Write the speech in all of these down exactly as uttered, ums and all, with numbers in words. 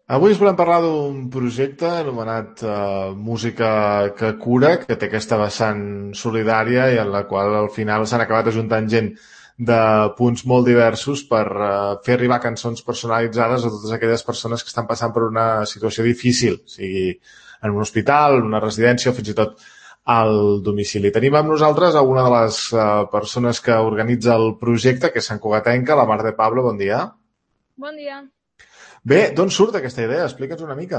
Avui us volem parlar d'un projecte anomenat eh, Música que cura, que té aquesta vessant solidària i en la qual al final s'han acabat ajuntant gent de punts molt diversos per eh, fer arribar cançons personalitzades a totes aquelles persones que estan passant per una situació difícil, sigui en un hospital, en una residència o fins i tot al domicili. Tenim amb nosaltres a una de les eh, persones que organitza el projecte, que és Sant Cugatenca, la Mar de Pablo. Bon dia. Bon dia. Bé, d'on surt aquesta idea? Explica'ns una mica.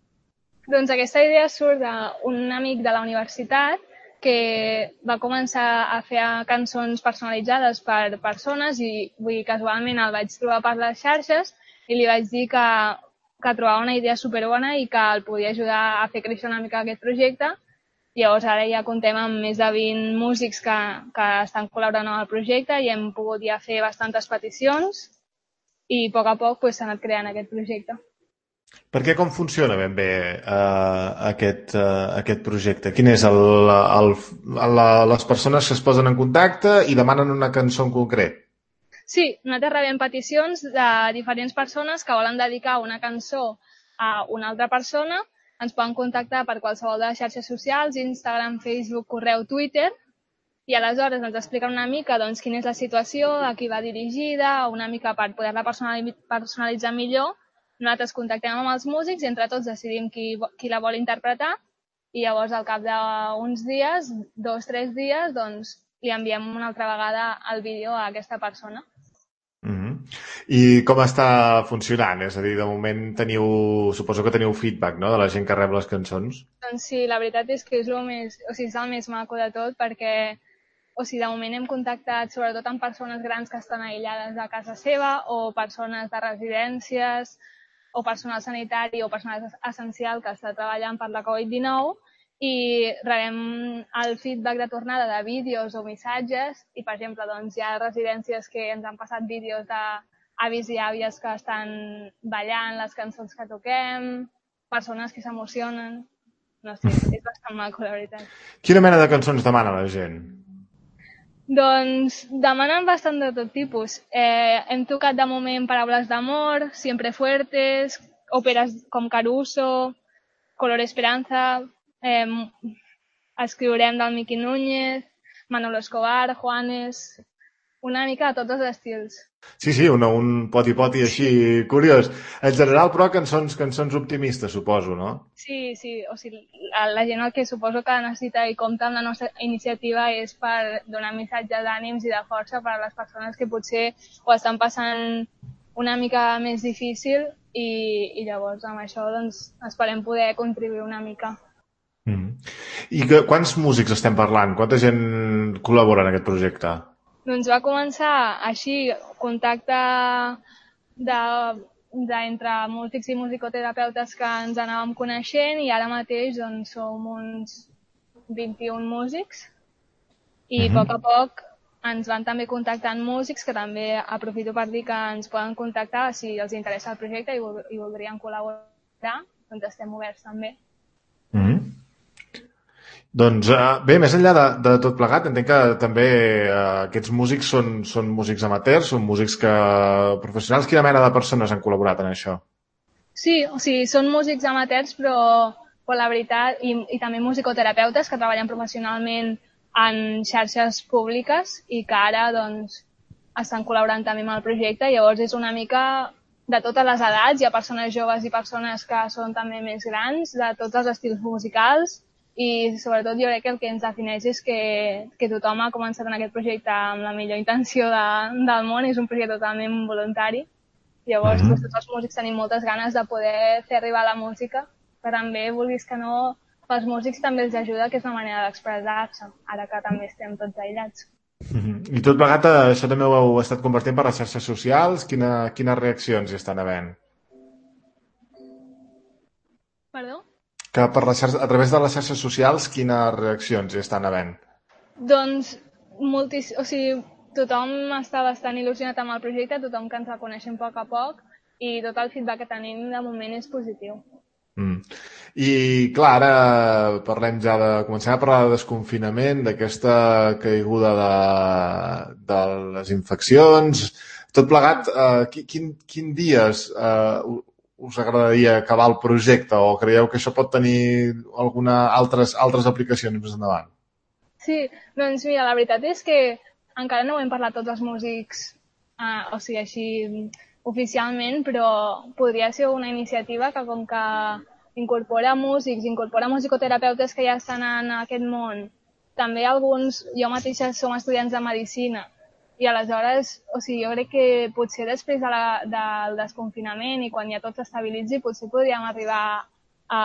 Doncs aquesta idea surt d'un amic de la universitat que va començar a fer cançons personalitzades per persones i vull dir, casualment el vaig trobar per les xarxes i li vaig dir que, que trobava una idea superbona i que el podia ajudar a fer créixer una mica aquest projecte. Llavors ara ja comptem amb més de vint músics que, que estan col·laborant en el projecte i hem pogut ja fer bastantes peticions i a poc a poc pues, s'ha anat creant aquest projecte. Per què com funciona ben bé uh, aquest, uh, aquest projecte? Quin és el, el, la, les persones que es posen en contacte i demanen una cançó en concret? Sí, nosaltres rebem peticions de diferents persones que volen dedicar una cançó a una altra persona. Ens poden contactar per qualsevol de les xarxes socials, Instagram, Facebook, correu, Twitter, i aleshores ens expliquen una mica doncs, quina és la situació, a qui va dirigida, una mica per poder-la personalitzar millor. Nosaltres contactem amb els músics i entre tots decidim qui, qui la vol interpretar i llavors al cap d'uns dies, dos o tres dies, doncs, li enviem una altra vegada el vídeo a aquesta persona. Mm-hmm. I com està funcionant? És a dir, de moment teniu, suposo que teniu feedback, no?, de la gent que rep les cançons. Doncs sí, la veritat és que és el més, o sigui, és el més maco de tot perquè o sigui, de moment hem contactat sobretot amb persones grans que estan aïllades de casa seva o persones de residències o personal sanitari o personal essencial que està treballant per la covid dinou i rebem el feedback de tornada de vídeos o missatges i, per exemple, doncs, hi ha residències que ens han passat vídeos d'avis i àvies que estan ballant les cançons que toquem, persones que s'emocionen. No sé, és bastant maco, la veritat. Quina mena de cançons demana la gent? Doncs demanen bastant de tot tipus. Eh, hem tocat de moment Paraules d'amor, Siempre fuertes, òperes com Caruso, Color Esperanza, eh, escriurem del Miqui Núñez, Manolo Escobar, Juanes, una mica de tots els estils. Sí, sí, un, un poti-poti així curiós. En general, però, cançons, cançons optimistes, suposo, no? Sí, sí, o sigui, la, la gent el que suposo que necessita i compta amb la nostra iniciativa és per donar missatges d'ànims i de força per a les persones que potser ho estan passant una mica més difícil i, i llavors amb això doncs, esperem poder contribuir una mica. Mm. I que, quants músics estem parlant? Quanta gent col·labora en aquest projecte? Doncs va començar així, contacte de, de entre músics i musicoterapeutes que ens anàvem coneixent i ara mateix doncs, som uns vint-i-un músics i a poc a poc ens van també contactant músics que també aprofito per dir que ens poden contactar si els interessa el projecte i, vol, i voldrien col·laborar, doncs estem oberts també. Mm-hmm. Doncs bé, més enllà de, de tot plegat, entenc que també eh, aquests músics són, són músics amateurs, són músics que, professionals. Quina mena de persones han col·laborat en això? Sí, o sigui, són músics amateurs, però, però la veritat, i, i també musicoterapeutes que treballen professionalment en xarxes públiques i que ara doncs, estan col·laborant també amb el projecte. Llavors és una mica de totes les edats, hi ha persones joves i persones que són també més grans, de tots els estils musicals, i sobretot jo crec que el que ens defineix és que, que tothom ha començat en aquest projecte amb la millor intenció de, del món, és un projecte totalment voluntari. Llavors, mm-hmm. tots els músics tenim moltes ganes de poder fer arribar la música, però també, vulguis que no, pels músics també els ajuda, que és una manera d'expressar-se, ara que també estem tots aïllats. Mm-hmm. I tot plegat, això també ho heu estat compartint per les xarxes socials? Quina, quines reaccions hi estan havent? Perdó? Que per les xarxes, a través de les xarxes socials, quines reaccions hi estan havent? Doncs, moltis, o sigui, tothom està bastant il·lusionat amb el projecte, tothom que ens va coneixent a poc a poc, i tot el feedback que tenim de moment és positiu. Mm. I clar, ara parlem ja de... Comencem a parlar de desconfinament, d'aquesta caiguda de, de les infeccions, tot plegat, eh, quin, quin dies eh, us agradaria acabar el projecte o creieu que això pot tenir alguna altres, altres aplicacions més endavant? Sí, doncs mira, la veritat és que encara no ho hem parlat tots els músics, eh, o sigui, així oficialment, però podria ser una iniciativa que com que incorpora músics, incorpora musicoterapeutes que ja estan en aquest món, també alguns, jo mateixa som estudiants de medicina, i aleshores, o sigui, jo crec que potser després de la, del desconfinament i quan ja tot s'estabilitzi, potser podríem arribar a,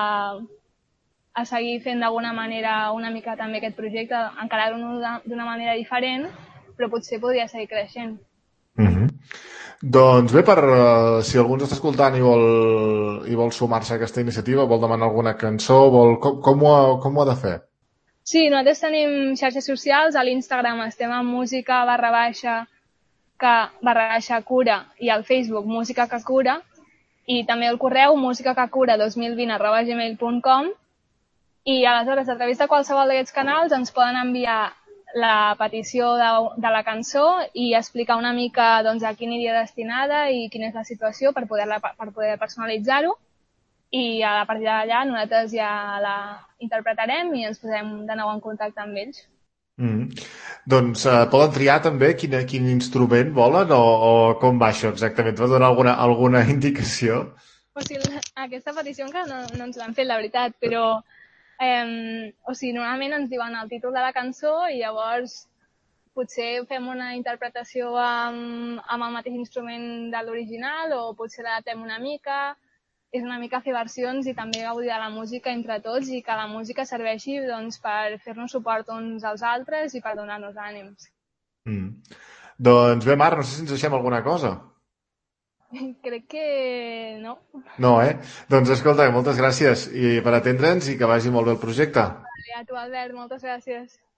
a seguir fent d'alguna manera una mica també aquest projecte, encarar-lo d'una manera diferent, però potser podria seguir creixent. Mm-hmm. Doncs bé, per uh, si algú ens està escoltant i vol, i vol sumar-se a aquesta iniciativa, vol demanar alguna cançó, vol, com, com, ho, ha, com ho ha de fer? Sí, nosaltres tenim xarxes socials, a l'Instagram estem en música barra baixa que barra baixa cura i al Facebook música que cura i també el correu musicacacura dos mil vint arroba gmail punt com i aleshores a través de qualsevol d'aquests canals ens poden enviar la petició de, de la cançó i explicar una mica doncs, a quina aniria destinada i quina és la situació per poder, per poder personalitzar-ho i a partir d'allà nosaltres ja la interpretarem i ens posem de nou en contacte amb ells. Mm. Doncs uh, poden triar també quin, quin instrument volen o, o com va això exactament? Pot donar alguna, alguna indicació? O sigui, aquesta petició encara no, no ens l'han fet, la veritat, però eh, o sigui, normalment ens diuen el títol de la cançó i llavors potser fem una interpretació amb, amb el mateix instrument de l'original o potser l'adaptem una mica. És una mica fer versions i també gaudir de la música entre tots i que la música serveixi doncs, per fer-nos suport uns als altres i per donar-nos ànims. Mm. Doncs bé, Mar, no sé si ens deixem alguna cosa. Crec que no. No, eh? Doncs escolta, moltes gràcies i per atendre'ns i que vagi molt bé el projecte. Vale, a tu, Albert, moltes gràcies.